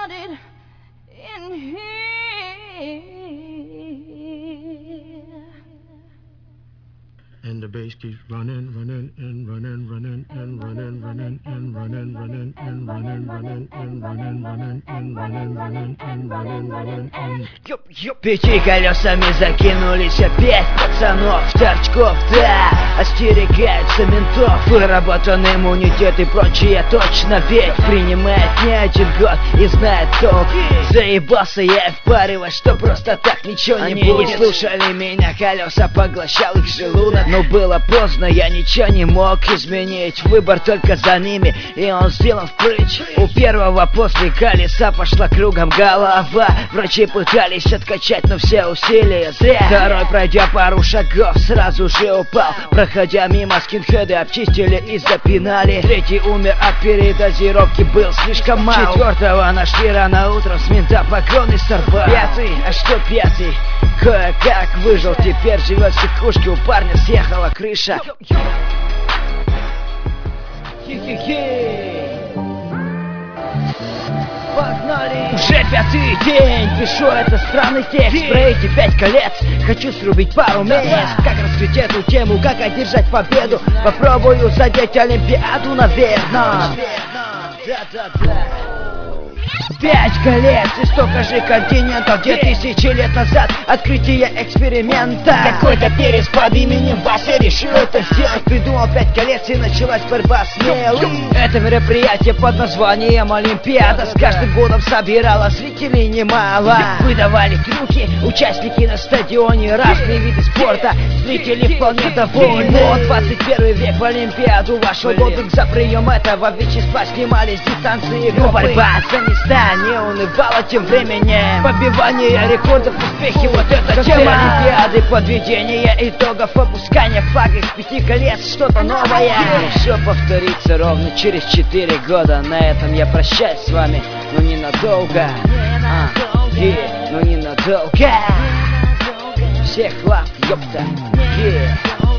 started in here. And the bass keeps running, running, and running, running, and running, running, and running, running, and running, running, and running, running, and running, running, and running, running, and... Пяти колесами закинулись опять пацанов, торчков, да, остерегаются ментов. Выработан иммунитет и прочее точно, ведь принимает не один год и знает толк. Заебался я и впаривать, что просто так ничего не будет. Они не слушали меня, колеса поглощал их желудок. Но было поздно, я ничего не мог изменить. Выбор только за ними, и он сделан впрыть. У первого после колеса пошла кругом голова. Врачи пытались откачать, но все усилия зря. Второй, пройдя пару шагов, сразу же упал. Проходя мимо, скинхеды обчистили и запинали. Третий умер от передозировки, был слишком мал. Четвертого нашли рано утром, с мента погоны сорвал. Пятый, а что пятый? Кое-как выжил, теперь живет в психушке, у парня съехала крыша. Погнали! Уже пятый день, пишу этот странный текст про эти 5 колец. Хочу срубить пару мест. Как раскрыть эту тему, как одержать победу. Попробую задеть Олимпиаду, наверное. 5 колец и столько же континентов, 2000 лет назад открытие эксперимента. Какой-то перец под именем Вася решил это сделать. Придумал 5 колец и началась борьба смелых. Это мероприятие под названием Олимпиада с каждым годом собирало зрителей немало. Выдавали трюки участники на стадионе, разные виды спорта, зрители вполне довольны. Но 21 век в Олимпиаду вошел отдых. За прием этого вещества снимались дистанции. Но борьба за места не унывала тем временем. Побивание рекордов, успехи, вот это тема. Олимпиады, подведение итогов, опускание флага из 5 колец, что-то новое. Все повторится ровно через 4 года. На этом я прощаюсь с вами, но ненадолго. Но ненадолго. Всех лав, ёпта.